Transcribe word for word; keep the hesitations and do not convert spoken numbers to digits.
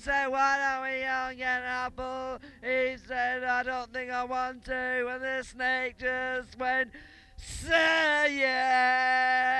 said, why don't we all get an apple? He said, I don't think I want to. And the snake just went, say yeah.